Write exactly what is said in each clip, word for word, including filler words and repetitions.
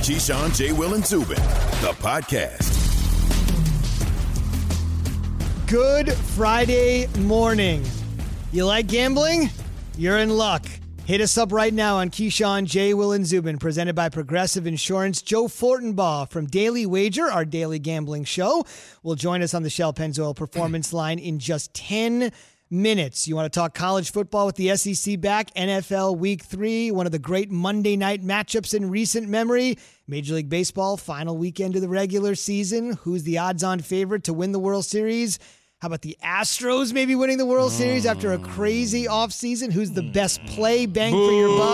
Keyshawn, J. Will, and Zubin, the podcast. Good Friday morning. You like gambling? You're in luck. Hit us up right now on Keyshawn, J. Will, and Zubin, presented by Progressive Insurance. Joe Fortenbaugh from Daily Wager, our daily gambling show, will join us on the Shell Pennzoil Performance Line in just ten minutes. You want to talk college football with the S E C back, N F L Week three, one of the great Monday night matchups in recent memory. Major League Baseball, final weekend of the regular season. Who's the odds-on favorite to win the World Series? How about the Astros maybe winning the World Series after a crazy offseason? Who's the best play, bang Boo. for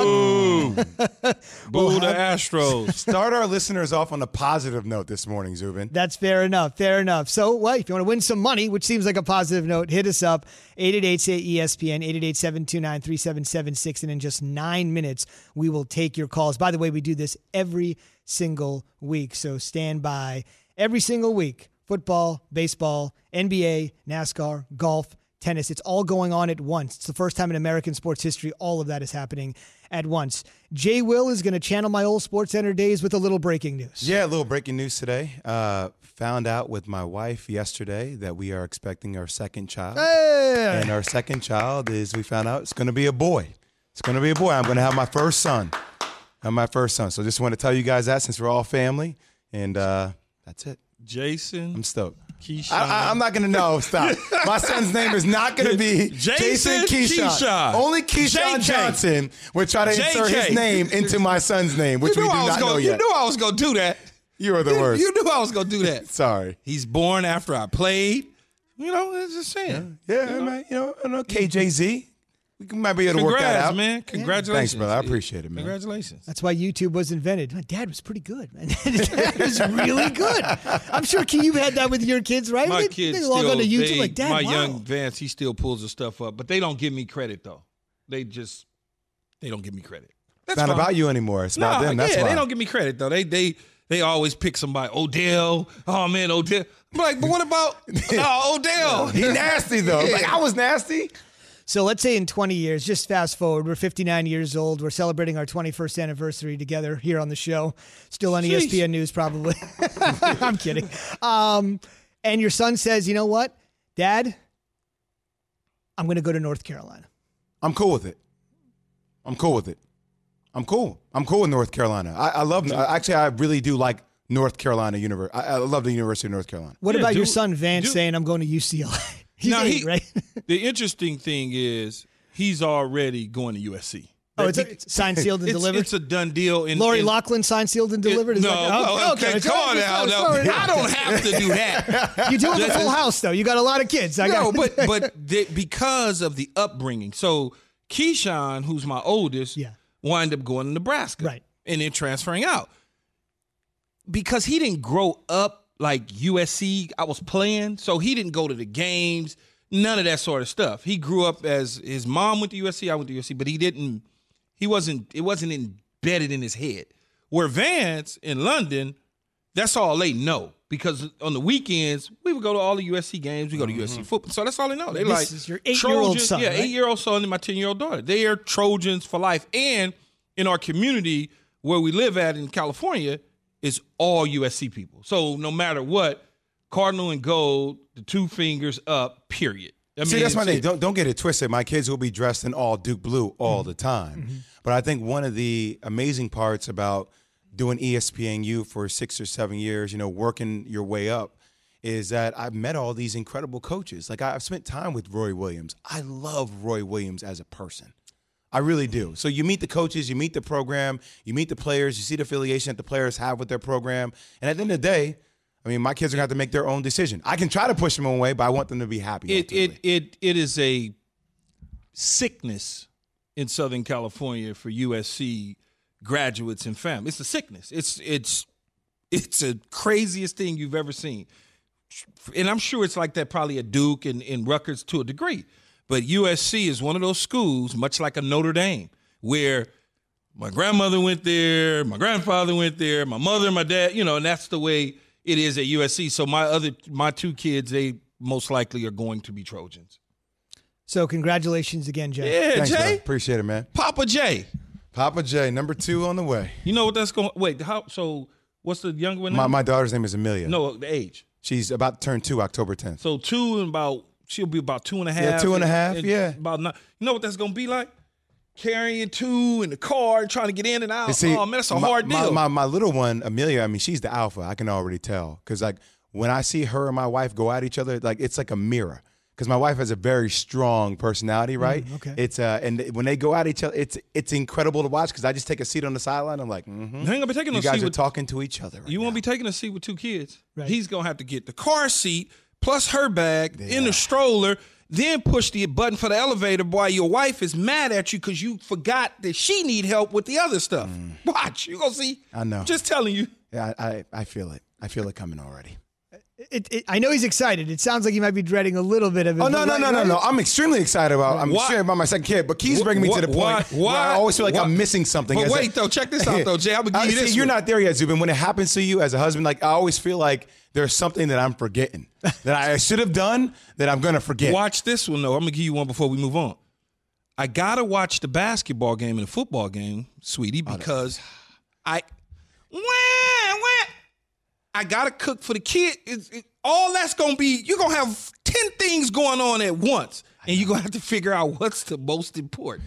your buck? Boo Well, the how- Astros. Start our listeners off on a positive note this morning, Zubin. That's fair enough. Fair enough. So, well, if you want to win some money, which seems like a positive note, hit us up. eight eight eight, say E S P N, eight eight eight, seven two nine, three seven seven six. And in just nine minutes, we will take your calls. By the way, we do this every single week. So stand by every single week. Football, baseball, N B A, NASCAR, golf, tennis. It's all going on at once. It's the first time in American sports history all of that is happening at once. Jay Will is going to channel my old SportsCenter days with a little breaking news. Yeah, a little breaking news today. Uh, found out with my wife yesterday that we are expecting our second child. Hey! And our second child is, we found out, it's going to be a boy. It's going to be a boy. I'm going to have my first son. I'm my first son. So just want to tell you guys that since we're all family. And uh, that's it. Jason. I'm stoked. Keyshawn. I, I, I'm not going to know. Stop. My son's name is not going to be Jason Jason Keyshawn. Keyshawn. Only Keyshawn J K. Johnson would try to J K. insert his name into my son's name, which you we knew do I was not gonna, know You yet. knew I was going to do that. You are the You, worst. you knew I was going to do that. Sorry. He's born after I played. You know, it's just saying. Yeah, you know? man. You know, I know K J Z. We might be able to work that Congrats, out. man. Congratulations. Thanks, brother. I appreciate it, man. Congratulations. That's why YouTube was invented. My dad was pretty good, man. Dad was really good. I'm sure Key, you've had that with your kids, right? My they, kids they log still, onto YouTube they, like, Dad, my wow. young Vance, he still pulls the stuff up, but they don't give me credit, though. They just, they don't give me credit. That's It's not fine. about you anymore. It's about No, them. That's yeah, why. they don't give me credit, though. They, they, they always pick somebody. Odell. Oh, man, Odell. I'm like, but what about oh, Odell? He nasty, though. Like, I was nasty. So let's say in twenty years, just fast forward, we're fifty-nine years old. We're celebrating our twenty-first anniversary together here on the show. Still on E S P N News, probably. I'm kidding. Um, and your son says, you know what, Dad, I'm going to go to North Carolina. I'm cool with it. I'm cool with it. I'm cool. I'm cool with North Carolina. I, I love, actually, I really do like North Carolina University. I, I love the University of North Carolina. What Yeah, about do- your son, Vance, do- saying I'm going to U C L A? He's Now, eight, he- right? The interesting thing is he's already going to U S C. Oh, it's, it's signed, sealed, and It's, delivered? it's a done deal. In, Lori in, Laughlin signed, sealed, and delivered? Is no, that, well, okay, it's come all on right, now. it's now. all right. I don't have to do that. You do have a full house, though. You got a lot of kids. I No, got but but the, because of the upbringing. So Keyshawn, who's my oldest, Yeah. wind up going to Nebraska, Right. and then transferring out because he didn't grow up like U S C. I was playing, so he didn't go to the games. None of that sort of stuff. He grew up as his mom went to U S C, I went to U S C, but he didn't. He wasn't. It wasn't embedded in his head. Where Vance in London, that's all they know because on the weekends we would go to all the U S C games. We go to U S C football, so that's all they know. They This like is your eight-year-old Trojans- son, yeah, right? eight-year-old son and my ten-year-old daughter. They are Trojans for life. And in our community where we live at in California, is all U S C people. So no matter what, Cardinal and gold, the two fingers up, period. I See, mean, that's my it's- thing. Don't, don't get it twisted. My kids will be dressed in all Duke blue all the time. Mm-hmm. But I think one of the amazing parts about doing E S P N U for six or seven years, you know, working your way up, is that I've met all these incredible coaches. Like, I've spent time with Roy Williams. I love Roy Williams as a person. I really do. So you meet the coaches, you meet the program, you meet the players, you see the affiliation that the players have with their program. And at the end of the day, I mean, my kids are going to have to make their own decision. I can try to push them away, but I want them to be happy. It it ultimately. it it is a sickness in Southern California for U S C graduates and fam. It's a sickness. It's it's it's the craziest thing you've ever seen. And I'm sure it's like that probably at Duke and, and Rutgers to a degree. But U S C is one of those schools, much like a Notre Dame, where my grandmother went there, my grandfather went there, my mother, my dad, you know, and that's the way it is at U S C. So my other my two kids, they most likely are going to be Trojans. So congratulations again, Jay. Yeah, Thanks, Jay. bro. Appreciate it, man. Papa Jay. Papa J, number two on the way. You know what that's going? Wait, how? So what's the younger one? My name? my daughter's name is Amelia. No, the age. She's about to turn two October tenth. So two and about she'll be about two and a half. Yeah, two and a half. and Yeah. About nine. You know what that's gonna be like? Carrying two in the car, trying to get in and out. You see, oh man, that's a my, hard my, deal. My, my little one, Amelia, I mean, she's the alpha. I can already tell. Because, like, when I see her and my wife go at each other, like, it's like a mirror. Because my wife has a very strong personality, right? Mm, okay. It's uh, and when they go at each other, it's it's incredible to watch. Because I just take a seat on the sideline. I'm like, mm-hmm. You ain't gonna be taking You a guys seat are with, talking to each other. Right You won't now. be taking a seat with two kids. Right. He's gonna have to get the car seat plus her bag Yeah. in the stroller, then push the button for the elevator while your wife is mad at you because you forgot that she need help with the other stuff. Watch, you gonna see. I know. Just telling you. Yeah, I, I I feel it. I feel it coming already. It, it, I know he's excited. It sounds like he might be dreading a little bit of it. Oh no but no right- no no right- no! I'm extremely excited about. I'm Why- excited about my second kid, but Key's bringing me to the point Why- where why- I always feel like why- I'm missing something. But as a- wait, though, check this out, though, Jay. I'm gonna give I- you see, this You're one. not there yet, Zubin. When it happens to you as a husband, like I always feel like there's something that I'm forgetting that I should have done that I'm gonna forget. Watch this one, though. I'm gonna give you one before we move on. I gotta watch the basketball game and the football game, sweetie, because I, wah, wah, I gotta cook for the kid. It's, it, all that's gonna be, you're gonna have ten things going on at once, and you're gonna have to figure out what's the most important.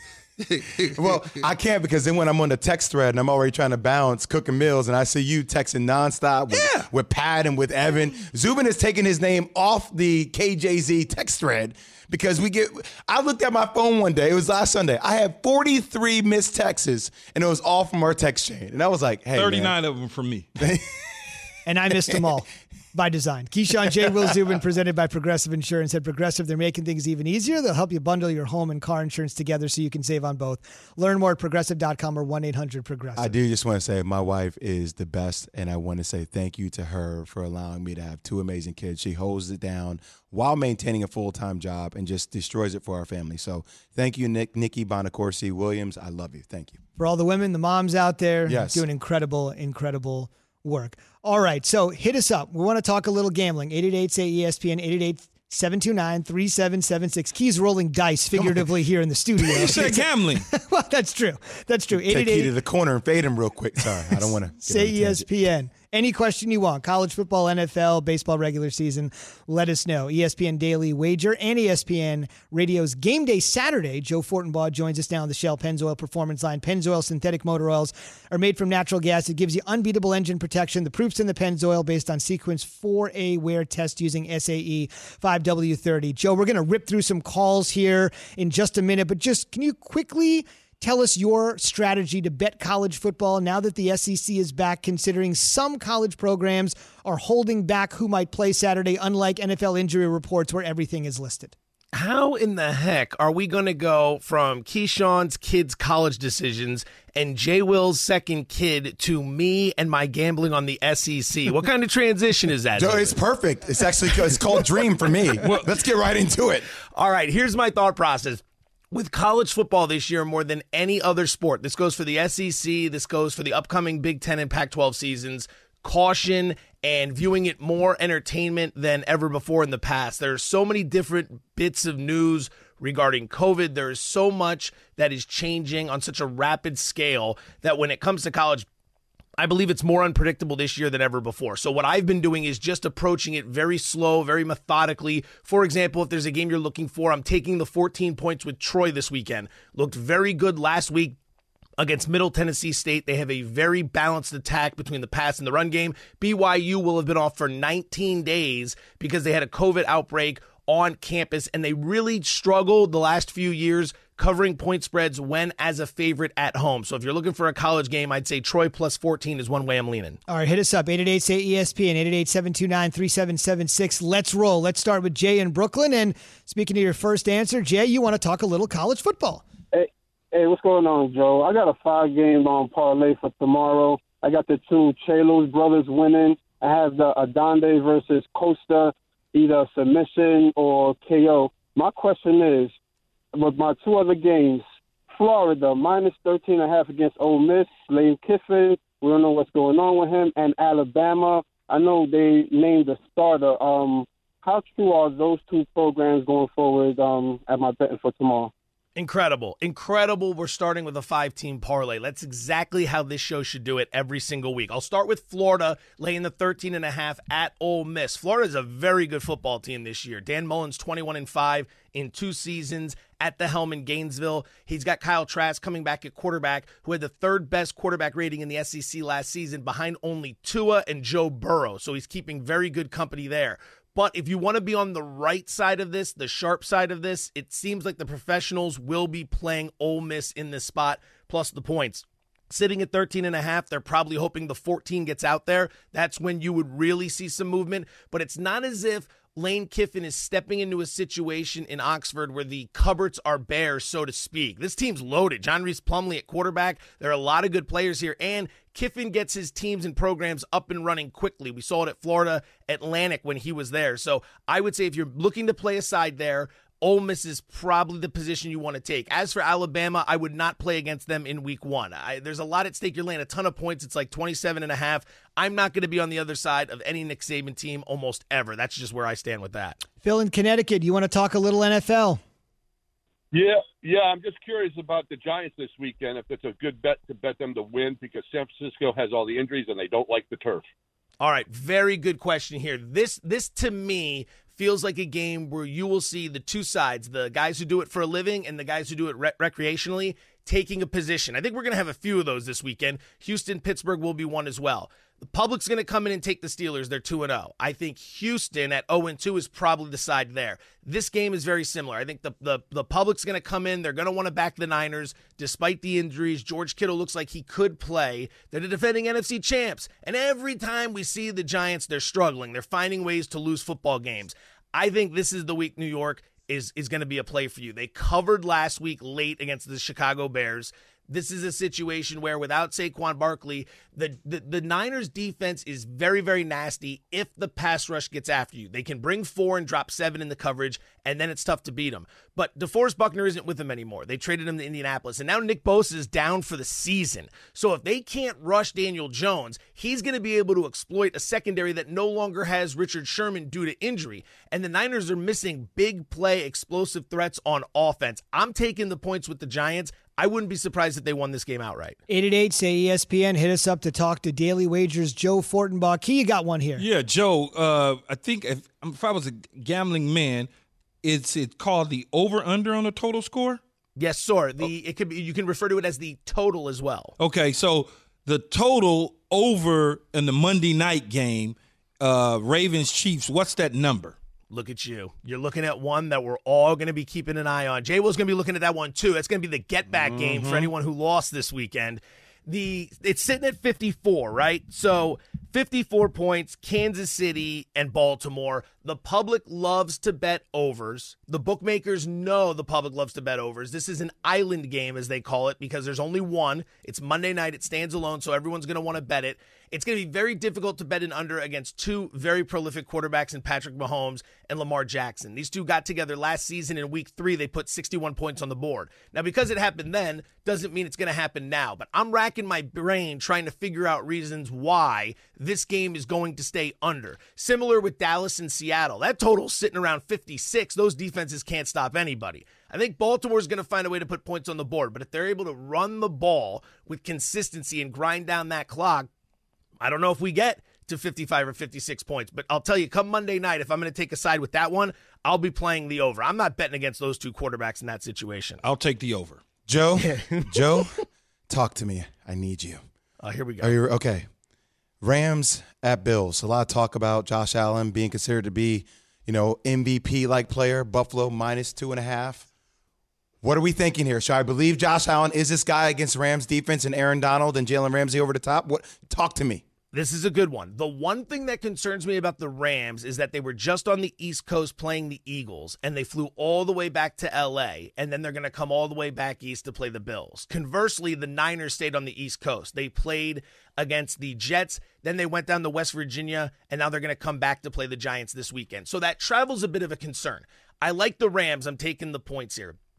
Well, I can't because then when I'm on the text thread and I'm already trying to balance cooking meals and I see you texting nonstop with, Yeah. with Pat and with Evan, Zubin is taking his name off the K J Z text thread because we get. I looked at my phone one day. It was last Sunday. I had forty-three missed texts and it was all from our text chain. And I was like, "Hey, thirty-nine man. of them from me. And I missed them all by design. Keyshawn, J. Will Zubin, presented by Progressive Insurance. At Progressive, they're making things even easier. They'll help you bundle your home and car insurance together so you can save on both. Learn more at progressive dot com or one eight hundred progressive. I do just want to say my wife is the best, and I want to say thank you to her for allowing me to have two amazing kids. She holds it down while maintaining a full-time job and just destroys it for our family. So thank you, Nick, Nikki Bonacorsi Williams. I love you. Thank you. For all the women, the moms out there, Yes. doing incredible, incredible work. All right, so hit us up. We want to talk a little gambling. eight eight eight, S A Y, E S P N, eight eight eight, seven two nine, three seven seven six. Key's rolling dice figuratively here in the studio. You said gambling. Well, that's true. That's true. Take Key to eight eight eight, the corner and fade him real quick. Sorry, I don't want to say E S P N. Any question you want, college football, N F L, baseball regular season, let us know. E S P N Daily Wager and E S P N Radio's Game Day Saturday. Joe Fortenbaugh joins us now on the Shell Pennzoil Performance Line. Pennzoil synthetic motor oils are made from natural gas. It gives you unbeatable engine protection. The proof's in the Pennzoil based on Sequence four A wear test using S A E five W thirty. Joe, we're going to rip through some calls here in just a minute, but just can you quickly tell us your strategy to bet college football now that the S E C is back, considering some college programs are holding back who might play Saturday, unlike N F L injury reports where everything is listed. How in the heck are we going to go from Keyshawn's kids' college decisions and J. Will's second kid to me and my gambling on the S E C? What kind of transition is that? Joe, it's perfect. It's actually it's called Dream for me. Let's get right into it. All right, here's my thought process. With college football this year more than any other sport, this goes for the S E C, this goes for the upcoming Big Ten and Pac twelve seasons, caution and viewing it more entertainment than ever before in the past. There are so many different bits of news regarding COVID. There is so much that is changing on such a rapid scale that when it comes to college, I believe it's more unpredictable this year than ever before. So what I've been doing is just approaching it very slow, very methodically. For example, if there's a game you're looking for, I'm taking the fourteen points with Troy this weekend. Looked very good last week against Middle Tennessee State. They have a very balanced attack between the pass and the run game. B Y U will have been off for nineteen days because they had a COVID outbreak on campus, and they really struggled the last few years covering point spreads when as a favorite at home. So if you're looking for a college game, I'd say Troy plus fourteen is one way I'm leaning. All right, hit us up, eight eight eight, S A Y, E S P N, eight eight eight, seven two nine, three seven seven six. Let's roll. Let's start with Jay in Brooklyn. And speaking of your first answer, Jay, you want to talk a little college football. Hey, hey, what's going on, Joe? I got a five-game um, parlay for tomorrow. I got the two Chalos brothers winning. I have the Adonde versus Costa, either submission or K O. My question is, with my two other games, Florida, minus thirteen and a half against Ole Miss, Lane Kiffin, we don't know what's going on with him, and Alabama, I know they named the starter. Um, how true are those two programs going forward um, at my betting for tomorrow? Incredible. Incredible. We're starting with a five-team parlay. That's exactly how this show should do it every single week. I'll start with Florida laying the thirteen and a half at Ole Miss. Florida is a very good football team this year. Dan Mullen's twenty-one and five in two seasons at the helm in Gainesville. He's got Kyle Trask coming back at quarterback, who had the third best quarterback rating in the S E C last season, behind only Tua and Joe Burrow. So he's keeping very good company there. But if you want to be on the right side of this, the sharp side of this, it seems like the professionals will be playing Ole Miss in this spot, plus the points. Sitting at thirteen and a half, they're probably hoping the fourteen gets out there. That's when you would really see some movement. But it's not as if Lane Kiffin is stepping into a situation in Oxford where the cupboards are bare, so to speak. This team's loaded. John Reese Plumlee at quarterback. There are a lot of good players here, and Kiffin gets his teams and programs up and running quickly. We saw it at Florida Atlantic when he was there. So I would say if you're looking to play a side there, Ole Miss is probably the position you want to take. As for Alabama, I would not play against them in week one. I, there's a lot at stake. You're laying a ton of points. It's like twenty-seven and a half. I'm not going to be on the other side of any Nick Saban team almost ever. That's just where I stand with that. Phil in Connecticut, you want to talk a little N F L? Yeah, yeah. I'm just curious about the Giants this weekend, if it's a good bet to bet them to win, because San Francisco has all the injuries and they don't like the turf. All right, very good question here. This, this to me, feels like a game where you will see the two sides, the guys who do it for a living and the guys who do it re- recreationally, taking a position. I think we're going to have a few of those this weekend. Houston, Pittsburgh will be one as well. The public's going to come in and take the Steelers. They're two and oh. I think Houston at oh and two is probably the side there. This game is very similar. I think the the, the public's going to come in. They're going to want to back the Niners despite the injuries. George Kittle looks like he could play. They're the defending N F C champs. And every time we see the Giants, they're struggling. They're finding ways to lose football games. I think this is the week New York is, is going to be a play for you. They covered last week late against the Chicago Bears. This is a situation where without Saquon Barkley, the, the, the Niners defense is very, very nasty if the pass rush gets after you. They can bring four and drop seven in the coverage, and then it's tough to beat them. But DeForest Buckner isn't with them anymore. They traded him to Indianapolis, and now Nick Bosa is down for the season. So if they can't rush Daniel Jones, he's going to be able to exploit a secondary that no longer has Richard Sherman due to injury. And the Niners are missing big play, explosive threats on offense. I'm taking the points with the Giants. I wouldn't be surprised if they won this game outright. eight eight eight, say E S P N. Hit us up to talk to Daily Wagers. Joe Fortenbaugh. Key, you got one here. Yeah, Joe, uh, I think if, if I was a gambling man, it's it called the over-under on the total score? Yes, sir. The it could be, you can refer to it as the total as well. Okay, so the total over in the Monday night game, uh, Ravens-Chiefs, what's that number? Look at you. You're looking at one that we're all going to be keeping an eye on. Jay Will's going to be looking at that one, too. That's going to be the get-back mm-hmm. game for anyone who lost this weekend. The It's sitting at fifty-four, right? So fifty-four points, Kansas City and Baltimore. The public loves to bet overs. The bookmakers know the public loves to bet overs. This is an island game, as they call it, because there's only one. It's Monday night. It stands alone, so everyone's going to want to bet it. It's going to be very difficult to bet an under against two very prolific quarterbacks in Patrick Mahomes and Lamar Jackson. These two got together last season in week three. They put sixty-one points on the board. Now, because it happened then, doesn't mean it's going to happen now. But I'm racking my brain trying to figure out reasons why this game is going to stay under. Similar with Dallas and Seattle. That total's sitting around fifty-six. Those defenses can't stop anybody. I think Baltimore is going to find a way to put points on the board. But if they're able to run the ball with consistency and grind down that clock, I don't know if we get to fifty-five or fifty-six points, but I'll tell you, come Monday night, if I'm going to take a side with that one, I'll be playing the over. I'm not betting against those two quarterbacks in that situation. I'll take the over. Joe, Joe, talk to me. I need you. Uh, here we go. Are you okay? Rams at Bills. A lot of talk about Josh Allen being considered to be, you know, M V P-like player. Buffalo minus two and a half. What are we thinking here? Should I believe Josh Allen is this guy against Rams defense and Aaron Donald and Jalen Ramsey over the top? What? Talk to me. This is a good one. The one thing that concerns me about the Rams is that they were just on the East Coast playing the Eagles, and they flew all the way back to L A, and then they're going to come all the way back east to play the Bills. Conversely, the Niners stayed on the East Coast. They played against the Jets, then they went down to West Virginia, and now they're going to come back to play the Giants this weekend. So that travel's a bit of a concern. I like the Rams. I'm taking the points here.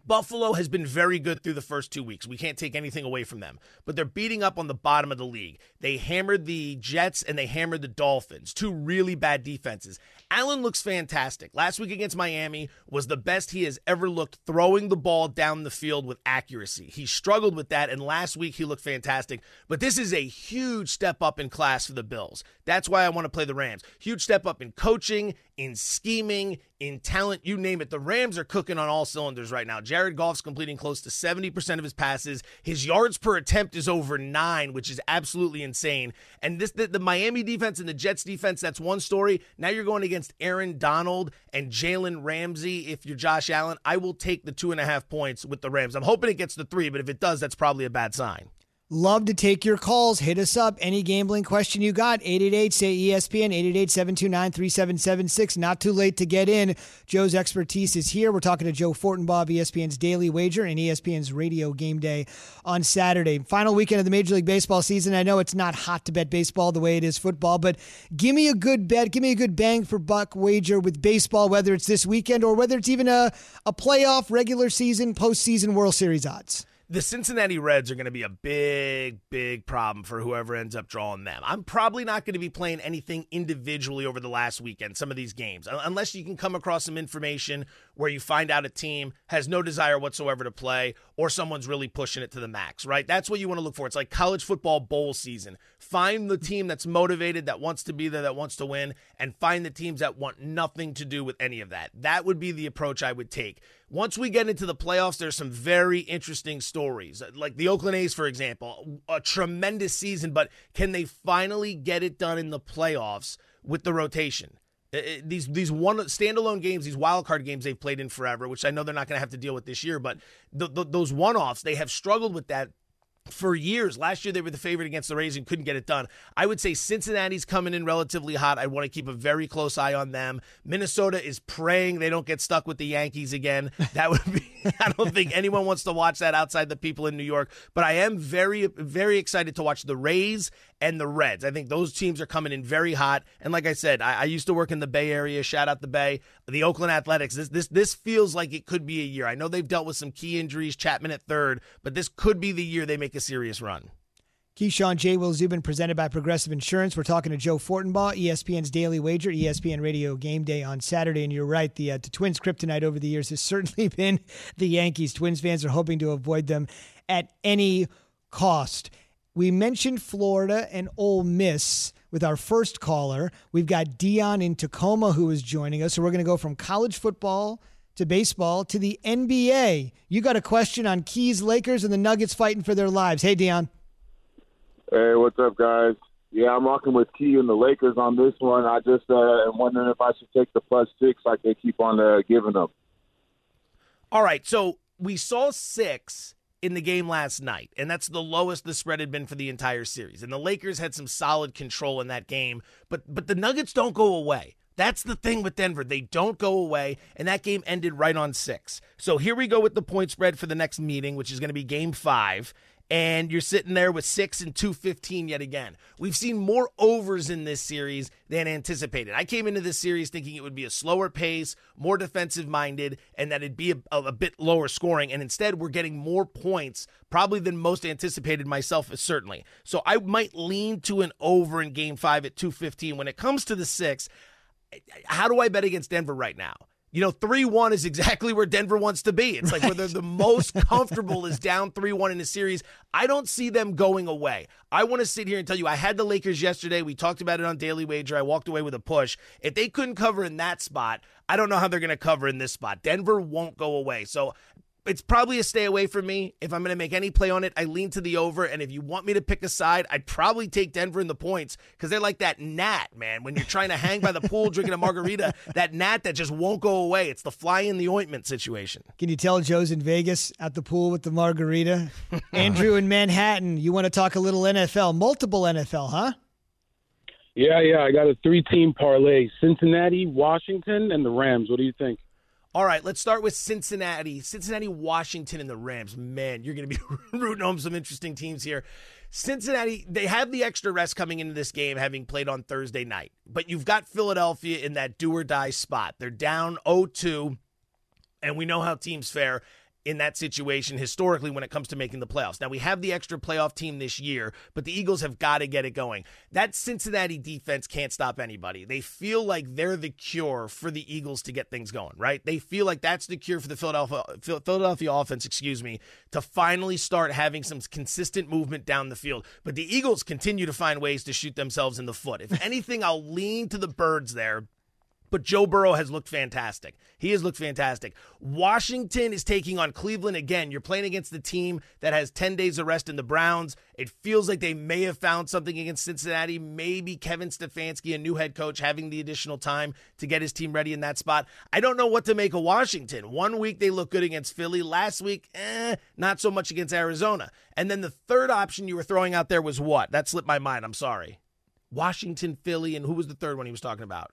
Buffalo has been very good through the first two weeks. We can't take anything away from them. But they're beating up on the bottom of the league. They hammered the Jets and they hammered the Dolphins, two really bad defenses. Allen looks fantastic. Last week against Miami was the best he has ever looked throwing the ball down the field with accuracy. He struggled with that, and last week he looked fantastic. But this is a huge step up in class for the Bills. That's why I want to play the Rams. Huge step up in coaching, in scheming, in talent, you name it. The Rams are cooking on all cylinders right now. Jared Goff's completing close to seventy percent of his passes. His yards per attempt is over nine, which is absolutely insane. And this the, the Miami defense and the Jets defense, that's one story. Now you're going against Aaron Donald and Jalen Ramsey. If you're Josh Allen, I will take the two and a half points with the Rams. I'm hoping it gets to three, but if it does, that's probably a bad sign. Love to take your calls. Hit us up. Any gambling question you got, eight eight eight, say E S P N, eight eight eight, seven two nine, three seven seven six. Not too late to get in. Joe's expertise is here. We're talking to Joe Fortenbaugh, E S P N's Daily Wager and E S P N's Radio Game Day on Saturday. Final weekend of the Major League Baseball season. I know it's not hot to bet baseball the way it is football, but give me a good bet. Give me a good bang for buck wager with baseball, whether it's this weekend or whether it's even a, a playoff, regular season, postseason World Series odds. The Cincinnati Reds are going to be a big, big problem for whoever ends up drawing them. I'm probably not going to be playing anything individually over the last weekend, some of these games, unless you can come across some information where you find out a team has no desire whatsoever to play or someone's really pushing it to the max, right? That's what you want to look for. It's like college football bowl season. Find the team that's motivated, that wants to be there, that wants to win, and find the teams that want nothing to do with any of that. That would be the approach I would take. Once we get into the playoffs, there's some very interesting stories. Like the Oakland A's, for example, a tremendous season, but can they finally get it done in the playoffs with the rotation? These these one standalone games, these wild card games they've played in forever, which I know they're not going to have to deal with this year, but the, the, those one-offs, they have struggled with that for years. Last year, they were the favorite against the Rays and couldn't get it done. I would say Cincinnati's coming in relatively hot. I want to keep a very close eye on them. Minnesota is praying they don't get stuck with the Yankees again. That would be, I don't think anyone wants to watch that outside the people in New York. But I am very, very excited to watch the Rays and the Reds. I think those teams are coming in very hot. And like I said, I, I used to work in the Bay Area. Shout out the Bay. The Oakland Athletics. This, this, this feels like it could be a year. I know they've dealt with some key injuries, Chapman at third, but this could be the year they make a serious run. Keyshawn, J. Will Zubin, presented by Progressive Insurance. We're talking to Joe Fortenbaugh, E S P N's Daily Wager, E S P N Radio Game Day on Saturday. And you're right, the, uh, the Twins' kryptonite over the years has certainly been the Yankees. Twins fans are hoping to avoid them at any cost. We mentioned Florida and Ole Miss with our first caller. We've got Dion in Tacoma who is joining us. So we're going to go from college football to baseball to the N B A. You got a question on Keys, Lakers, and the Nuggets fighting for their lives. Hey, Dion. Hey, what's up, guys? Yeah, I'm rocking with Key and the Lakers on this one. I just uh, am wondering if I should take the plus six like they keep on uh, giving them. All right, so we saw six in the game last night, and that's the lowest the spread had been for the entire series. And the Lakers had some solid control in that game, but but the Nuggets don't go away. That's the thing with Denver. They don't go away, and that game ended right on six. So here we go with the point spread for the next meeting, which is going to be game five. And you're sitting there with six and two fifteen yet again. We've seen more overs in this series than anticipated. I came into this series thinking it would be a slower pace, more defensive-minded, and that it'd be a, a bit lower scoring. And instead, we're getting more points probably than most anticipated, myself certainly. So I might lean to an over in game five at two fifteen. When it comes to the six, how do I bet against Denver right now? You know, three one is exactly where Denver wants to be. It's like where they're the most comfortable is down three one in the series. I don't see them going away. I want to sit here and tell you, I had the Lakers yesterday. We talked about it on Daily Wager. I walked away with a push. If they couldn't cover in that spot, I don't know how they're going to cover in this spot. Denver won't go away. So it's probably a stay away from me. If I'm going to make any play on it, I lean to the over. And if you want me to pick a side, I'd probably take Denver in the points because they're like that gnat, man. When you're trying to hang by the pool drinking a margarita, that gnat that just won't go away. It's the fly in the ointment situation. Can you tell Joe's in Vegas at the pool with the margarita? Andrew in Manhattan, you want to talk a little N F L, multiple N F L, huh? Yeah, yeah. I got a three-team parlay, Cincinnati, Washington, and the Rams. What do you think? All right, let's start with Cincinnati. Cincinnati, Washington, and the Rams. Man, you're going to be rooting home some interesting teams here. Cincinnati, they have the extra rest coming into this game, having played on Thursday night. But you've got Philadelphia in that do-or-die spot. They're down oh two, and we know how teams fare. in that situation historically when it comes to making the playoffs. Now, we have the extra playoff team this year, but the Eagles have got to get it going. That Cincinnati defense can't stop anybody. They feel like they're the cure for the Eagles to get things going, right? They feel like that's the cure for the Philadelphia Philadelphia offense, excuse me, to finally start having some consistent movement down the field. But the Eagles continue to find ways to shoot themselves in the foot. If anything, I'll lean to the Birds there. But Joe Burrow has looked fantastic. He has looked fantastic. Washington is taking on Cleveland again. You're playing against the team that has ten days of rest in the Browns. It feels like they may have found something against Cincinnati. Maybe Kevin Stefanski, a new head coach, having the additional time to get his team ready in that spot. I don't know what to make of Washington. One week they look good against Philly. Last week, eh, not so much against Arizona. And then the third option you were throwing out there was what? That slipped my mind. I'm sorry. Washington, Philly, and who was the third one he was talking about?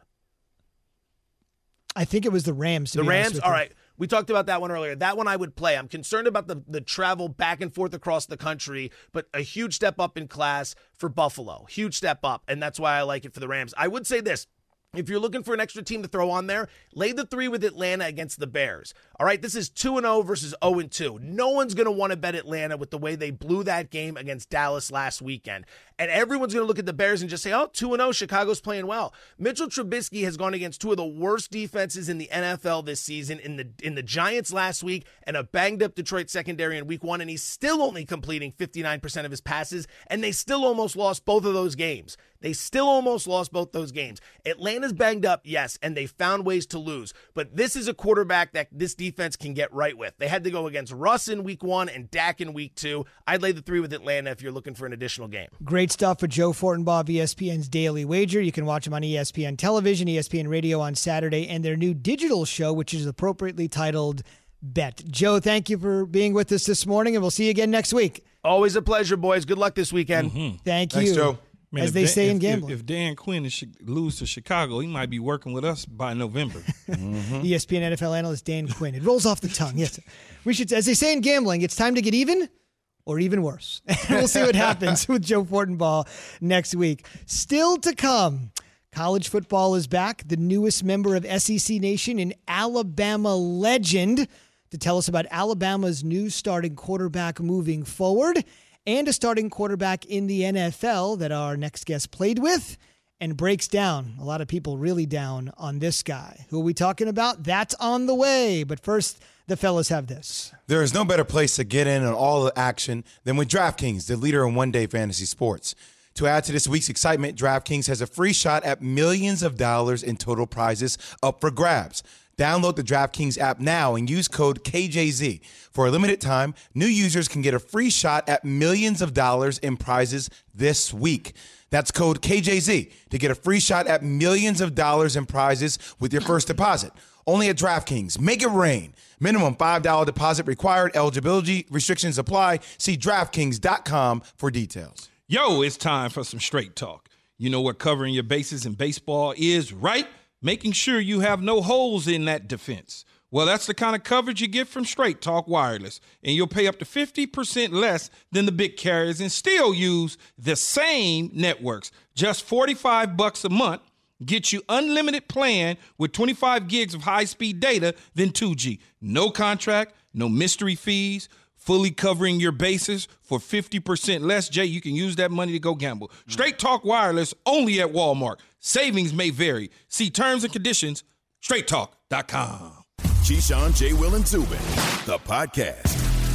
I think it was the Rams. The Rams? All right. We talked about that one earlier. That one I would play. I'm concerned about the, the travel back and forth across the country, but a huge step up in class for Buffalo. Huge step up, and that's why I like it for the Rams. I would say this. If you're looking for an extra team to throw on there, lay the three with Atlanta against the Bears. All right, this is two and oh versus oh and two. No one's going to want to bet Atlanta with the way they blew that game against Dallas last weekend. And everyone's going to look at the Bears and just say, oh, two and oh, Chicago's playing well. Mitchell Trubisky has gone against two of the worst defenses in the N F L this season, in the in the Giants last week and a banged-up Detroit secondary in week one, and he's still only completing fifty-nine percent of his passes, and they still almost lost both of those games. They still almost lost both those games. Atlanta's banged up, yes, and they found ways to lose. But this is a quarterback that this defense can get right with. They had to go against Russ in week one and Dak in week two. I'd lay the three with Atlanta if you're looking for an additional game. Great stuff for Joe Fortenbaugh of E S P N's Daily Wager. You can watch him on E S P N Television, E S P N Radio on Saturday, and their new digital show, which is appropriately titled Bet. Joe, thank you for being with us this morning, and we'll see you again next week. Always a pleasure, boys. Good luck this weekend. Mm-hmm. Thank Thanks, you. Joe. Man, as if they Dan, say in if, gambling. If, if Dan Quinn is lose to Chicago, he might be working with us by November. Mm-hmm. E S P N N F L analyst Dan Quinn. It rolls off the tongue. Yes, we should. As they say in gambling, it's time to get even, or even worse. We'll see what happens with Joe Fortenbaugh next week. Still to come, college football is back. The newest member of S E C Nation, an Alabama legend, to tell us about Alabama's new starting quarterback moving forward, and a starting quarterback in the N F L that our next guest played with and breaks down. A lot of people really down on this guy. Who are we talking about? That's on the way. But first, the fellas have this. There is no better place to get in on all the action than with DraftKings, the leader in one-day fantasy sports. To add to this week's excitement, DraftKings has a free shot at millions of dollars in total prizes up for grabs. Download the DraftKings app now and use code K J Z. For a limited time, new users can get a free shot at millions of dollars in prizes this week. That's code K J Z to get a free shot at millions of dollars in prizes with your first deposit. Only at DraftKings. Make it rain. Minimum five dollars deposit required. Eligibility restrictions apply. See DraftKings dot com for details. Yo, it's time for some straight talk. You know what covering your bases in baseball is, right? Making sure you have no holes in that defense. Well, that's the kind of coverage you get from Straight Talk Wireless, and you'll pay up to fifty percent less than the big carriers and still use the same networks. Just forty-five bucks a month gets you unlimited plan with twenty-five gigs of high-speed data, then two G. No contract, no mystery fees, fully covering your bases for fifty percent less. Jay, you can use that money to go gamble. Straight Talk Wireless only at Walmart. Savings may vary. See terms and conditions, straight talk dot com. Keyshawn, J. Will, and Zubin, the podcast.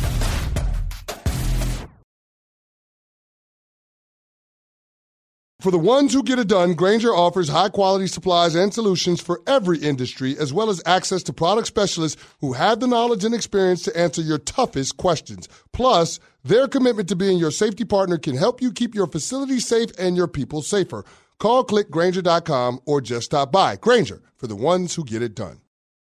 For the ones who get it done, Grainger offers high-quality supplies and solutions for every industry, as well as access to product specialists who have the knowledge and experience to answer your toughest questions. Plus, their commitment to being your safety partner can help you keep your facility safe and your people safer. Call, click Grainger dot com, or just stop by. Grainger, for the ones who get it done.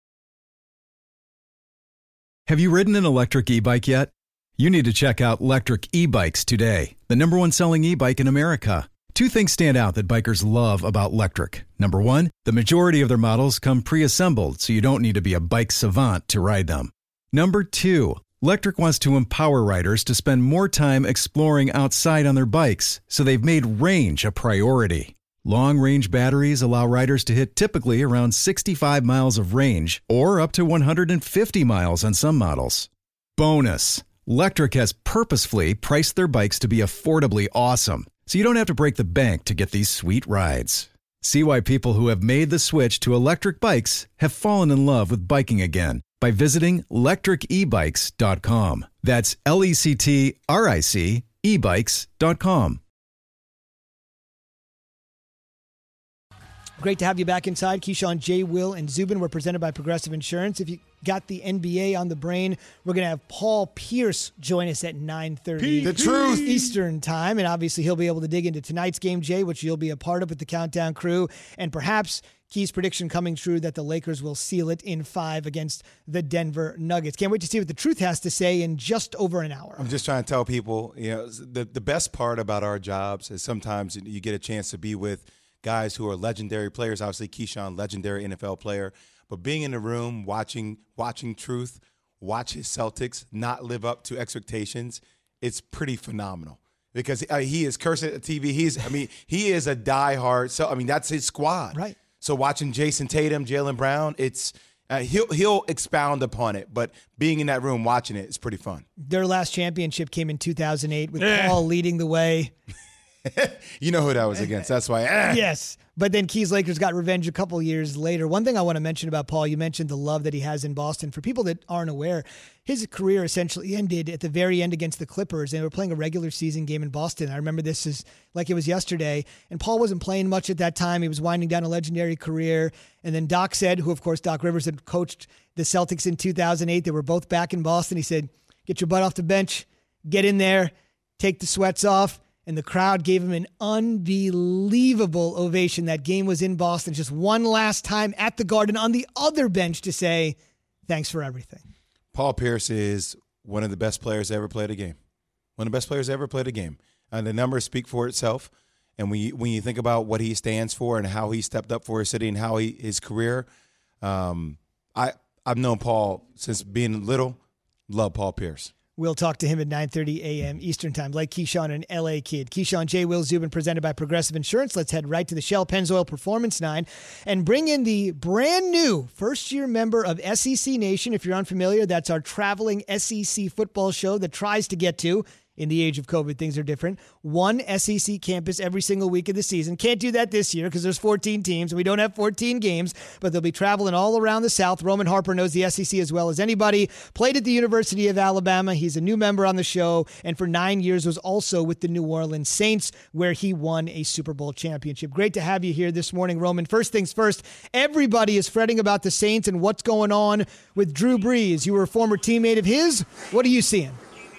Have you ridden an electric e-bike yet? You need to check out Lectric E-Bikes today, the number one selling e-bike in America. Two things stand out that bikers love about Lectric. Number one, the majority of their models come pre-assembled, so you don't need to be a bike savant to ride them. Number two, Lectric wants to empower riders to spend more time exploring outside on their bikes, so they've made range a priority. Long-range batteries allow riders to hit typically around sixty-five miles of range or up to one hundred fifty miles on some models. Bonus. Lectric has purposefully priced their bikes to be affordably awesome, so you don't have to break the bank to get these sweet rides. See why people who have made the switch to electric bikes have fallen in love with biking again by visiting lectric e bikes dot com. That's L E C T R I C e bikes dot com. Great to have you back inside. Keyshawn, J. Will, and Zubin. We're presented by Progressive Insurance. If you got the N B A on the brain, we're going to have Paul Pierce join us at nine thirty The truth. Eastern time. And obviously he'll be able to dig into tonight's game, Jay, which you'll be a part of with the Countdown crew. And perhaps Key's prediction coming true that the Lakers will seal it in five against the Denver Nuggets. Can't wait to see what the truth has to say in just over an hour. I'm just trying to tell people, you know, the, the best part about our jobs is sometimes you get a chance to be with guys who are legendary players. Obviously, Keyshawn, legendary N F L player. But being in the room, watching watching Truth, watch his Celtics not live up to expectations, it's pretty phenomenal. Because uh, he is cursing at the T V. He's, I mean, he is a diehard. So I mean, that's his squad. Right. So watching Jason Tatum, Jaylen Brown, it's uh, he'll he'll expound upon it. But being in that room watching it is pretty fun. Their last championship came in two thousand eight with Eh. Paul leading the way. You know who that was against. That's why. Eh. Yes. But then Key's Lakers got revenge a couple years later. One thing I want to mention about Paul, you mentioned the love that he has in Boston. For people that aren't aware, his career essentially ended at the very end against the Clippers. They were playing a regular season game in Boston. I remember this is like it was yesterday. And Paul wasn't playing much at that time. He was winding down a legendary career. And then Doc said, who of course Doc Rivers had coached the Celtics in two thousand eight. They were both back in Boston. He said, get your butt off the bench, get in there, take the sweats off. And the crowd gave him an unbelievable ovation. That game was in Boston. Just one last time at the Garden on the other bench to say, thanks for everything. Paul Pierce is one of the best players ever played a game. One of the best players ever played a game. And the numbers speak for itself. And when you, when you think about what he stands for and how he stepped up for his city and how he his career, um, I, I've known Paul since being little. Love Paul Pierce. We'll talk to him at nine thirty a.m. Eastern time, like Keyshawn, an L A kid. Keyshawn, J. Will, Zubin, presented by Progressive Insurance. Let's head right to the Shell Pennzoil Performance nine and bring in the brand new first-year member of S E C Nation. If you're unfamiliar, that's our traveling S E C football show that tries to get to, in the age of COVID, things are different, one S E C campus every single week of the season. Can't do that this year because there's fourteen teams and we don't have fourteen games, but they'll be traveling all around the South. Roman Harper knows the S E C as well as anybody. Played at the University of Alabama. He's a new member on the show, and for nine years was also with the New Orleans Saints, where he won a Super Bowl championship. Great to have you here this morning, Roman. First things first, everybody is fretting about the Saints and what's going on with Drew Brees. You were a former teammate of his. What are you seeing?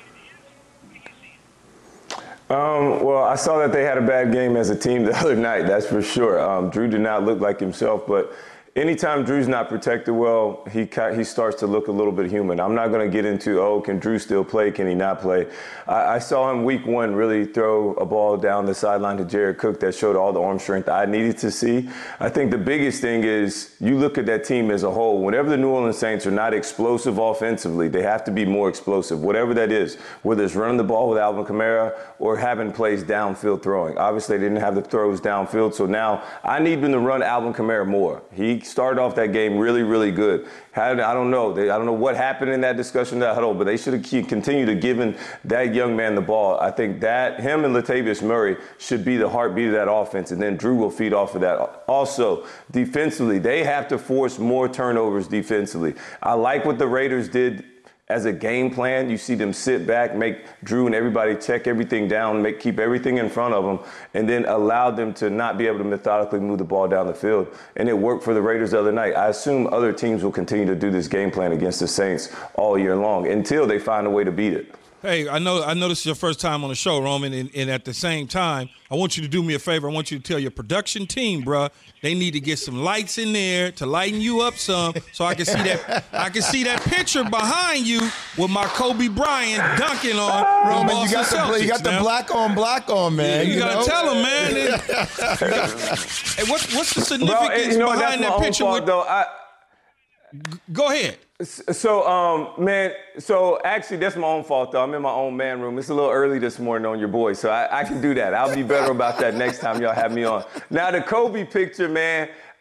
Um, well, I saw that they had a bad game as a team the other night, that's for sure. Um, Drew did not look like himself, but anytime Drew's not protected well, he he starts to look a little bit human. I'm not going to get into, oh, can Drew still play? Can he not play? I, I saw him week one really throw a ball down the sideline to Jared Cook that showed all the arm strength I needed to see. I think the biggest thing is you look at that team as a whole. Whenever the New Orleans Saints are not explosive offensively, they have to be more explosive, whatever that is, whether it's running the ball with Alvin Kamara or having plays downfield throwing. Obviously, they didn't have the throws downfield, so now I need them to run Alvin Kamara more. He started off that game really, really good. Had, I don't know. They, I don't know what happened in that discussion, that huddle, but they should have continued to giving that young man the ball. I think that him and Latavius Murray should be the heartbeat of that offense, and then Drew will feed off of that. Also, defensively, they have to force more turnovers defensively. I like what the Raiders did as a game plan. You see them sit back, make Drew and everybody check everything down, make keep everything in front of them, and then allow them to not be able to methodically move the ball down the field. And it worked for the Raiders the other night. I assume other teams will continue to do this game plan against the Saints all year long until they find a way to beat it. Hey, I know I know this is your first time on the show, Roman, and, and at the same time, I want you to do me a favor. I want you to tell your production team, bruh, they need to get some lights in there to lighten you up some, so I can see that I can see that picture behind you with my Kobe Bryant dunking on Roman, the you got, Celtics, the, you got the now. black on black on, man. You, you gotta know? tell them, man. It, got, hey, what's what's the significance Bro, you know, behind that picture? Fault, with, though. I, go ahead. So, um, man, so actually that's my own fault, though. I'm in my own man room. It's a little early this morning on your boy, so I, I can do that. I'll be better about that next time y'all have me on. Now, the Kobe picture, man, I,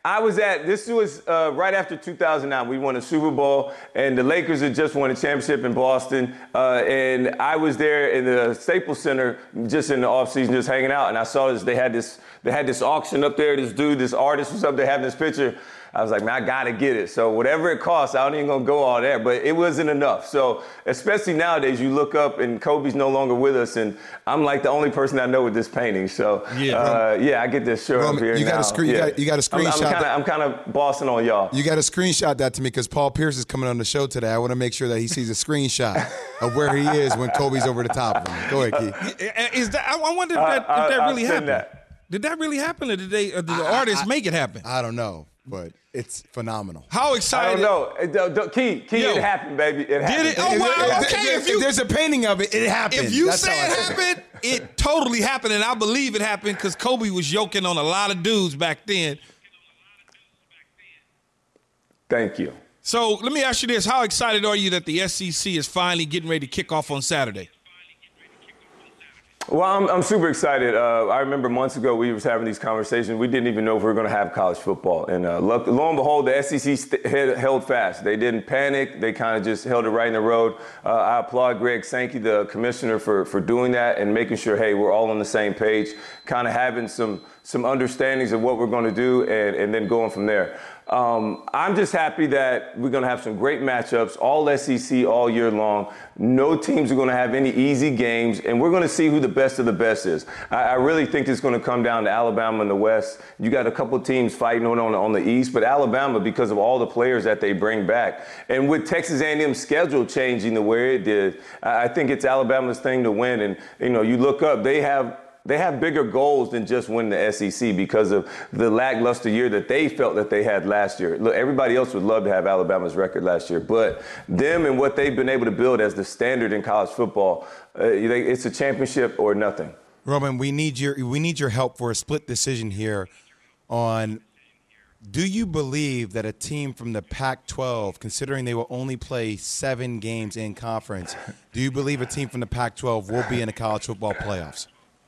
I was at, this was uh, right after two thousand nine. We won a Super Bowl, and the Lakers had just won a championship in Boston. Uh, and I was there in the Staples Center just in the offseason, just hanging out. And I saw this, they had this, they had this auction up there. This dude, this artist was up there having this picture. I was like, man, I got to get it. So whatever it costs, I don't even going to go all there. But it wasn't enough. So especially nowadays, you look up and Kobe's no longer with us. And I'm like the only person I know with this painting. So, yeah, uh, yeah I get this shirt Roman, up here you now. Got a screen, yeah. you, got, you got a screenshot. I'm kind of bossing on y'all. You got to screenshot that to me because Paul Pierce is coming on the show today. I want to make sure that he sees a screenshot of where he is when Kobe's over the top of him. Go ahead, Keith. Is that, I wonder if that, I, if that I, really happened. That. Did that really happen, or did they? Or did the I, artists I, make it happen? I don't know, but it's phenomenal. How excited? I don't know. Key, Key, Yo, it happened, baby. It happened. Did it? Oh, wow. Okay. If, if, you, if there's a painting of it, it happened. If you That's say it happened, it totally happened, and I believe it happened because Kobe was yoking on a lot of dudes back then. Thank you. So let me ask you this. How excited are you that the S E C is finally getting ready to kick off on Saturday? Well, I'm, I'm super excited. Uh, I remember months ago we was having these conversations. We didn't even know if we were going to have college football. And uh, lo, lo and behold, the S E C st- held fast. They didn't panic. They kind of just held it right in the road. Uh, I applaud Greg Sankey, the commissioner, for, for doing that and making sure, hey, we're all on the same page, kind of having some some understandings of what we're going to do and, and then going from there. Um, I'm just happy that we're going to have some great matchups, all S E C all year long. No teams are going to have any easy games, and we're going to see who the best of the best is. I, I really think it's going to come down to Alabama in the West. You got a couple teams fighting on, on, on the East, but Alabama, because of all the players that they bring back, and with Texas A and M's schedule changing the way it did, I, I think it's Alabama's thing to win. And, you know, you look up, they have They have bigger goals than just win the S E C because of the lackluster year that they felt that they had last year. Look, everybody else would love to have Alabama's record last year, but them and what they've been able to build as the standard in college football, uh, it's a championship or nothing. Roman, we need your we need your help for a split decision here on, do you believe that a team from the Pac twelve, considering they will only play seven games in conference, do you believe a team from the Pac twelve will be in the college football playoffs?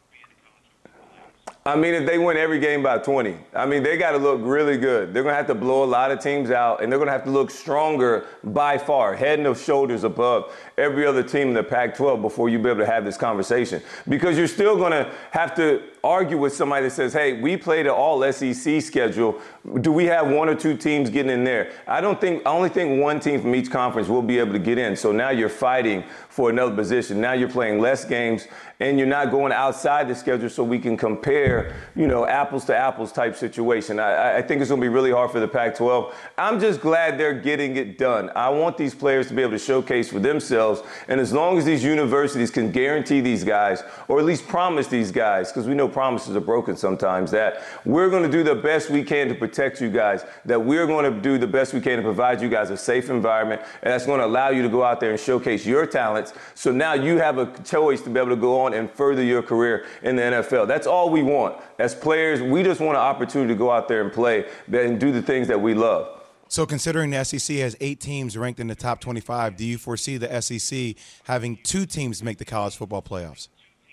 I mean, if they win every game by twenty, I mean, they got to look really good. They're going to have to blow a lot of teams out, and they're going to have to look stronger by far, head and shoulders above every other team in the Pac twelve before you be able to have this conversation. Because you're still going to have to argue with somebody that says, hey, we played an all S E C schedule. Do we have one or two teams getting in there? I don't think, I only think one team from each conference will be able to get in. So now you're fighting for another position. Now you're playing less games, and you're not going outside the schedule so we can compare, you know, apples to apples type situation. I, I think it's going to be really hard for the Pac twelve. I'm just glad they're getting it done. I want these players to be able to showcase for themselves. And as long as these universities can guarantee these guys, or at least promise these guys, because we know promises are broken sometimes, that we're going to do the best we can to protect you guys, that we're going to do the best we can to provide you guys a safe environment, and that's going to allow you to go out there and showcase your talents. So now you have a choice to be able to go on and further your career in the N F L. That's all we want. As players, we just want an opportunity to go out there and play and do the things that we love. So considering the S E C has eight teams ranked in the top twenty-five, do you foresee the S E C having two teams make the college football playoffs?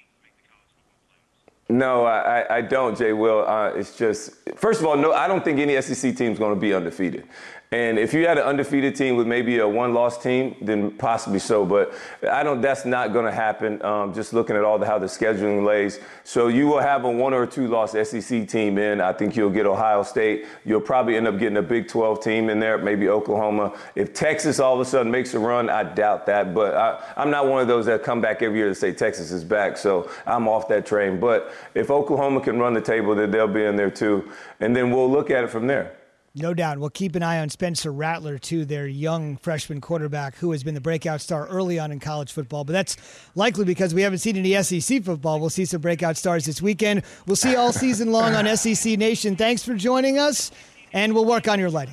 No, I, I don't, Jay Will. Uh, it's just, first of all, no, I don't think any S E C team is going to be undefeated. And if you had an undefeated team with maybe a one-loss team, then possibly so. But I don't. That's not going to happen. Um, just looking at all the how the scheduling lays. So you will have a one or two loss S E C team in. I think you'll get Ohio State. You'll probably end up getting a Big twelve team in there, maybe Oklahoma. If Texas all of a sudden makes a run, I doubt that. But I, I'm not one of those that come back every year to say Texas is back. So I'm off that train. But if Oklahoma can run the table, then they'll be in there too. And then we'll look at it from there. No doubt. We'll keep an eye on Spencer Rattler, too, their young freshman quarterback who has been the breakout star early on in college football. But that's likely because we haven't seen any S E C football. We'll see some breakout stars this weekend. We'll see all season long on S E C Nation. Thanks for joining us, and we'll work on your lighting.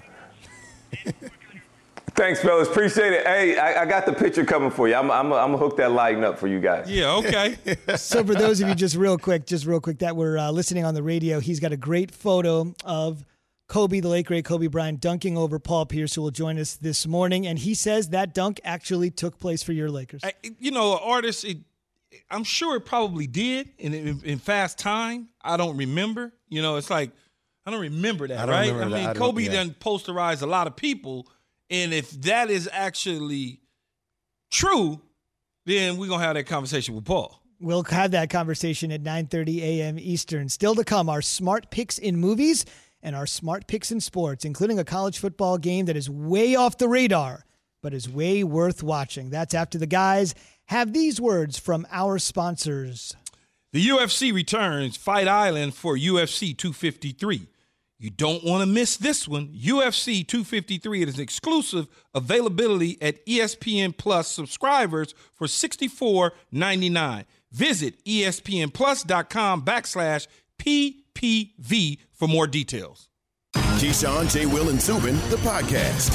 Thanks, fellas. Appreciate it. Hey, I, I got the picture coming for you. I'm, I'm, I'm going to hook that lighting up for you guys. Yeah, okay. So for those of you, just real quick, just real quick, that were uh, listening on the radio, he's got a great photo of Kobe, the late, great Kobe Bryant, dunking over Paul Pierce, who will join us this morning. And he says that dunk actually took place for your Lakers. I, you know, artists, it, I'm sure it probably did in, in, in fast time. I don't remember. You know, it's like I don't remember that, I don't right? remember I that. mean, I don't- Kobe yeah. done posterized a lot of people, and if that is actually true, then we're going to have that conversation with Paul. We'll have that conversation at nine thirty a.m. Eastern. Still to come, our smart picks in movies and our smart picks in sports, including a college football game that is way off the radar, but is way worth watching. That's after the guys have these words from our sponsors. The U F C returns Fight Island for U F C two fifty-three. You don't want to miss this one. U F C two fifty-three, it is exclusive availability at E S P N Plus subscribers for sixty-four ninety-nine. Visit espnplus.com backslash PPV for more details. Keyshawn, J. Will, and Zubin, the podcast.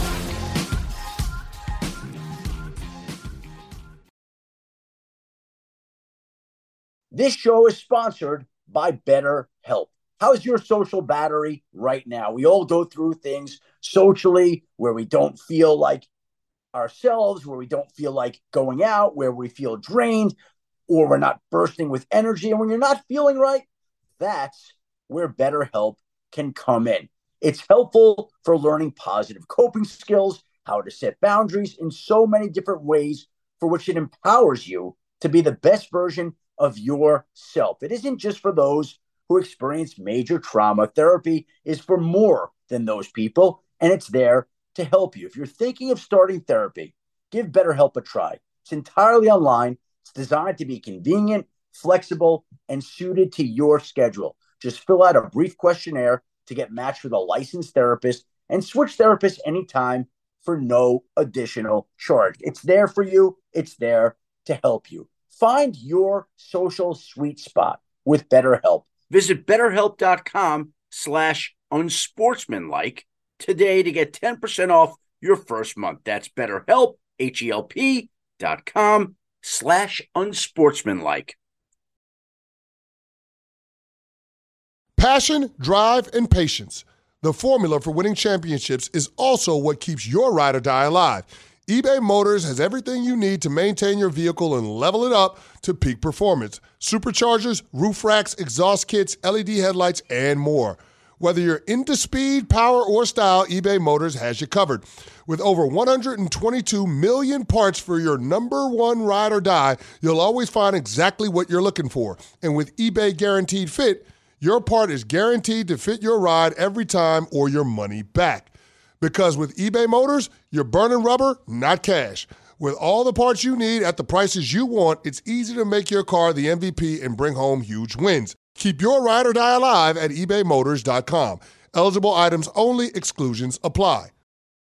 This show is sponsored by BetterHelp. How's your social battery right now? We all go through things socially where we don't feel like ourselves, where we don't feel like going out, where we feel drained, or we're not bursting with energy. And when you're not feeling right, that's where BetterHelp can come in. It's helpful for learning positive coping skills, how to set boundaries in so many different ways for which it empowers you to be the best version of yourself. It isn't just for those who experience major trauma. Therapy is for more than those people, and it's there to help you. If you're thinking of starting therapy, give BetterHelp a try. It's entirely online. It's designed to be convenient, flexible, and suited to your schedule. Just fill out a brief questionnaire to get matched with a licensed therapist and switch therapists anytime for no additional charge. It's there for you. It's there to help you. Find your social sweet spot with BetterHelp. Visit betterhelp.com slash unsportsmanlike today to get ten percent off your first month. That's BetterHelp, H-E-L-P dot com slash unsportsmanlike. Passion, drive, and patience. The formula for winning championships is also what keeps your ride or die alive. eBay Motors has everything you need to maintain your vehicle and level it up to peak performance. Superchargers, roof racks, exhaust kits, L E D headlights, and more. Whether you're into speed, power, or style, eBay Motors has you covered. With over one hundred twenty-two million parts for your number one ride or die, you'll always find exactly what you're looking for. And with eBay Guaranteed Fit, your part is guaranteed to fit your ride every time or your money back. Because with eBay Motors, you're burning rubber, not cash. With all the parts you need at the prices you want, it's easy to make your car the M V P and bring home huge wins. Keep your ride or die alive at ebay motors dot com. Eligible items only. Exclusions apply.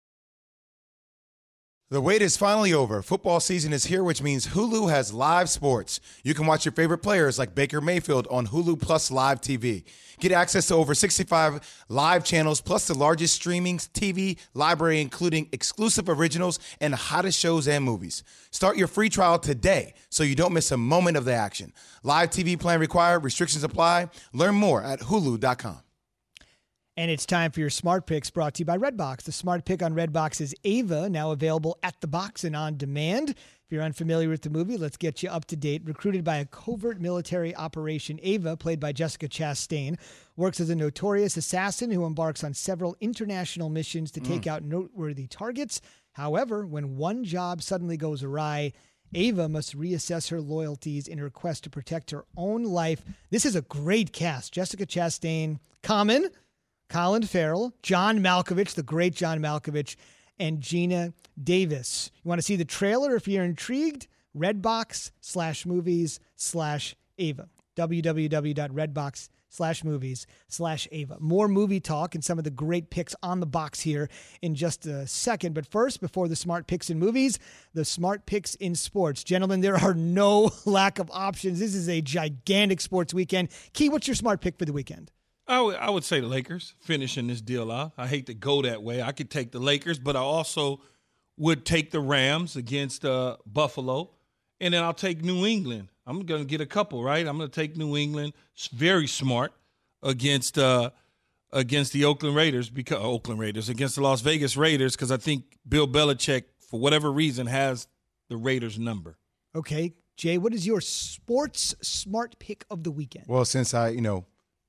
The wait is finally over. Football season is here, which means Hulu has live sports. You can watch your favorite players like Baker Mayfield on Hulu Plus Live T V. Get access to over sixty-five live channels, plus the largest streaming T V library, including exclusive originals and the hottest shows and movies. Start your free trial today so you don't miss a moment of the action. Live T V plan required. Restrictions apply. Learn more at hulu dot com. And it's time for your Smart Picks, brought to you by Redbox. The Smart Pick on Redbox is Ava, now available at the box and on demand. If you're unfamiliar with the movie, let's get you up to date. Recruited by a covert military operation, Ava, played by Jessica Chastain, works as a notorious assassin who embarks on several international missions to take mm. out noteworthy targets. However, when one job suddenly goes awry, Ava must reassess her loyalties in her quest to protect her own life. This is a great cast. Jessica Chastain, Common, Colin Farrell, John Malkovich, the great John Malkovich, and Gina Davis. You want to see the trailer if you're intrigued? Redbox slash movies slash Ava. www.redbox slash movies slash Ava. More movie talk and some of the great picks on the box here in just a second. But first, before the smart picks in movies, the smart picks in sports. Gentlemen, there are no lack of options. This is a gigantic sports weekend. Key, what's your smart pick for the weekend? I would, I would say the Lakers finishing this deal out. I hate to go that way. I could take the Lakers, but I also would take the Rams against uh, Buffalo, and then I'll take New England. I'm going to get a couple, right? I'm going to take New England, very smart, against uh, against the Oakland Raiders, because Oakland Raiders, against the Las Vegas Raiders, because I think Bill Belichick, for whatever reason, has the Raiders' number. Okay. Jay, what is your sports smart pick of the weekend? Well, since I, you know,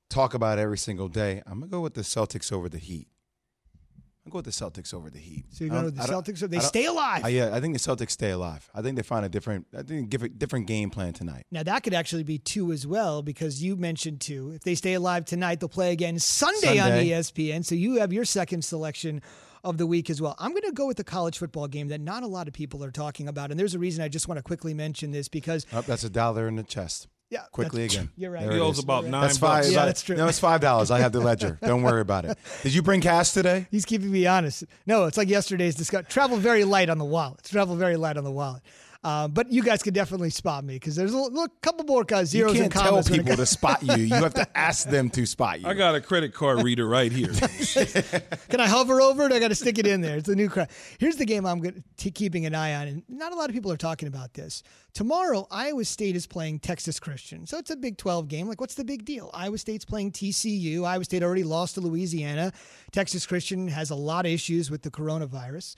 talk about every single day. I'm going to go with the Celtics over the Heat. I'll go with the Celtics over the Heat. So you're going with the Celtics? Or they stay alive? I, yeah, I think the Celtics stay alive. I think they find a different, I think give a different game plan tonight. Now, that could actually be two as well, because you mentioned two. If they stay alive tonight, they'll play again Sunday, Sunday. on E S P N. So you have your second selection of the week as well. I'm going to go with the college football game that not a lot of people are talking about. And there's a reason I just want to quickly mention this because. Oh, that's a dollar in the chest. Yeah, quickly again. You're right. He owes about nine that's bucks. Five, yeah, that's true. No, it's five dollars. I have the ledger. Don't worry about it. Did you bring cash today? He's keeping me honest. No, it's like yesterday's discussion. Travel very light on the wallet. Travel very light on the wallet. Uh, but you guys could definitely spot me because there's a, little, a couple more uh, zeros you and can't commas. tell people to spot you. You have to ask them to spot you. I got a credit card reader right here. Can I hover over it? I got to stick it in there. It's a new credit. Here's the game I'm going to keeping an eye on, and not a lot of people are talking about this. Tomorrow, Iowa State is playing Texas Christian, so it's a Big twelve game. Like, what's the big deal? Iowa State's playing T C U. Iowa State already lost to Louisiana. Texas Christian has a lot of issues with the coronavirus.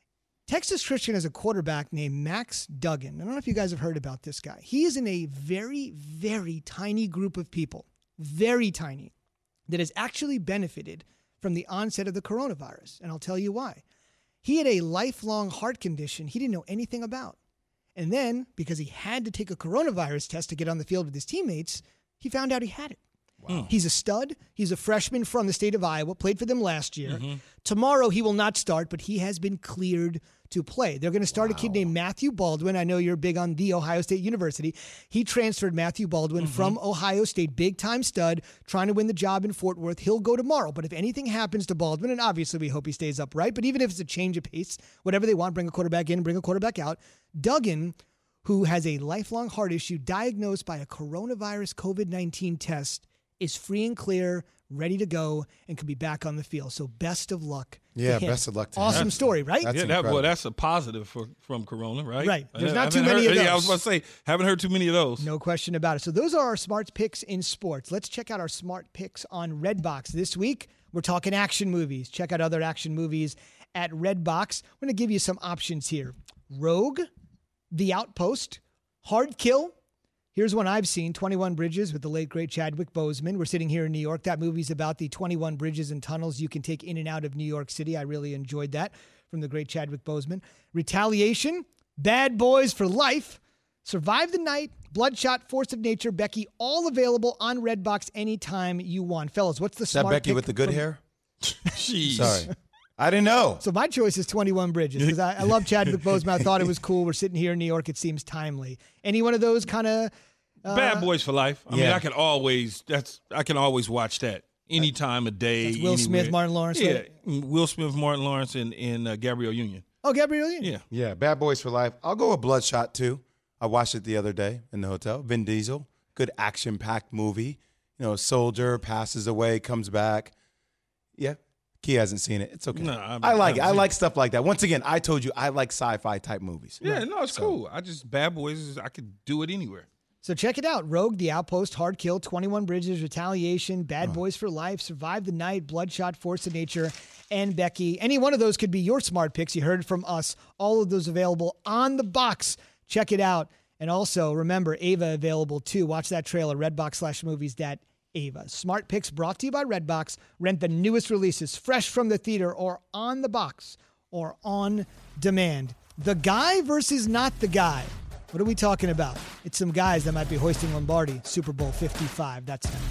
Texas Christian has a quarterback named Max Duggan. I don't know if you guys have heard about this guy. He is in a very, very tiny group of people, very tiny, that has actually benefited from the onset of the coronavirus. And I'll tell you why. He had a lifelong heart condition he didn't know anything about. And then, because he had to take a coronavirus test to get on the field with his teammates, he found out he had it. Wow. He's a stud. He's a freshman from the state of Iowa, played for them last year. Mm-hmm. Tomorrow he will not start, but he has been cleared to play. They're going to start wow. a kid named Matthew Baldwin. I know you're big on the Ohio State University. He transferred Matthew Baldwin mm-hmm. from Ohio State, big-time stud, trying to win the job in Fort Worth. He'll go tomorrow. But if anything happens to Baldwin, and obviously we hope he stays upright, but even if it's a change of pace, whatever they want, bring a quarterback in, bring a quarterback out, Duggan, who has a lifelong heart issue diagnosed by a coronavirus COVID nineteen test, is free and clear, ready to go, and could be back on the field. So best of luck. Yeah, to him. best of luck to awesome him. story, right? That's yeah, that, well, that's a positive for, from Corona, right? Right. There's I, not I too many heard, of those. Yeah, I was about to say, haven't heard too many of those. No question about it. So those are our smart picks in sports. Let's check out our smart picks on Redbox. This week, we're talking action movies. Check out other action movies at Redbox. I'm going to give you some options here. Rogue, The Outpost, Hard Kill. Here's one I've seen, twenty-one Bridges with the late, great Chadwick Boseman. We're sitting here in New York. That movie's about the twenty-one bridges and tunnels you can take in and out of New York City. I really enjoyed that from the great Chadwick Boseman. Retaliation, Bad Boys for Life, Survive the Night, Bloodshot, Force of Nature, Becky, all available on Redbox anytime you want. Fellas, what's the Is that smart Becky pick with the good from- hair? Jeez. Sorry. I didn't know. So my choice is twenty-one Bridges because I, I love Chadwick Boseman. I thought it was cool. We're sitting here in New York. It seems timely. Any one of those kind of uh, Bad Boys for Life. I yeah. mean, I can always that's I can always watch that any time of day. That's Will anywhere. Smith, Martin Lawrence. Yeah, right? Will Smith, Martin Lawrence, and, and uh, Gabrielle Union. Oh, Gabrielle Union. Yeah, Yeah, Bad Boys for Life. I'll go with Bloodshot, too. I watched it the other day in the hotel. Vin Diesel, good action-packed movie. You know, soldier passes away, comes back. Yeah. Key hasn't seen it. It's okay. No, I'm- I like it. I'm- I like stuff like that. Once again, I told you I like sci-fi type movies. Yeah, no, it's So- cool. I just Bad Boys. Is, I could do it anywhere. So check it out. Rogue, The Outpost, Hard Kill, twenty-one Bridges, Retaliation, Bad Boys for Life, Survive the Night, Bloodshot, Force of Nature, and Becky. Any one of those could be your smart picks. You heard from us. All of those available on the box. Check it out. And also, remember, Ava available too. Watch that trailer, redbox slash movies that Ava. Smart picks brought to you by Redbox. Rent the newest releases fresh from the theater or on the box or on demand. The guy versus not the guy. What are we talking about? It's some guys that might be hoisting Lombardi Super Bowl fifty-five. That's next.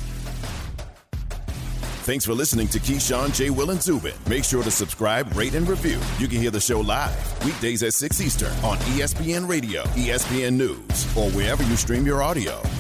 Thanks for listening to Keyshawn, J. Will, and Zubin. Make sure to subscribe, rate, and review. You can hear the show live weekdays at six Eastern on E S P N Radio, E S P N News, or wherever you stream your audio.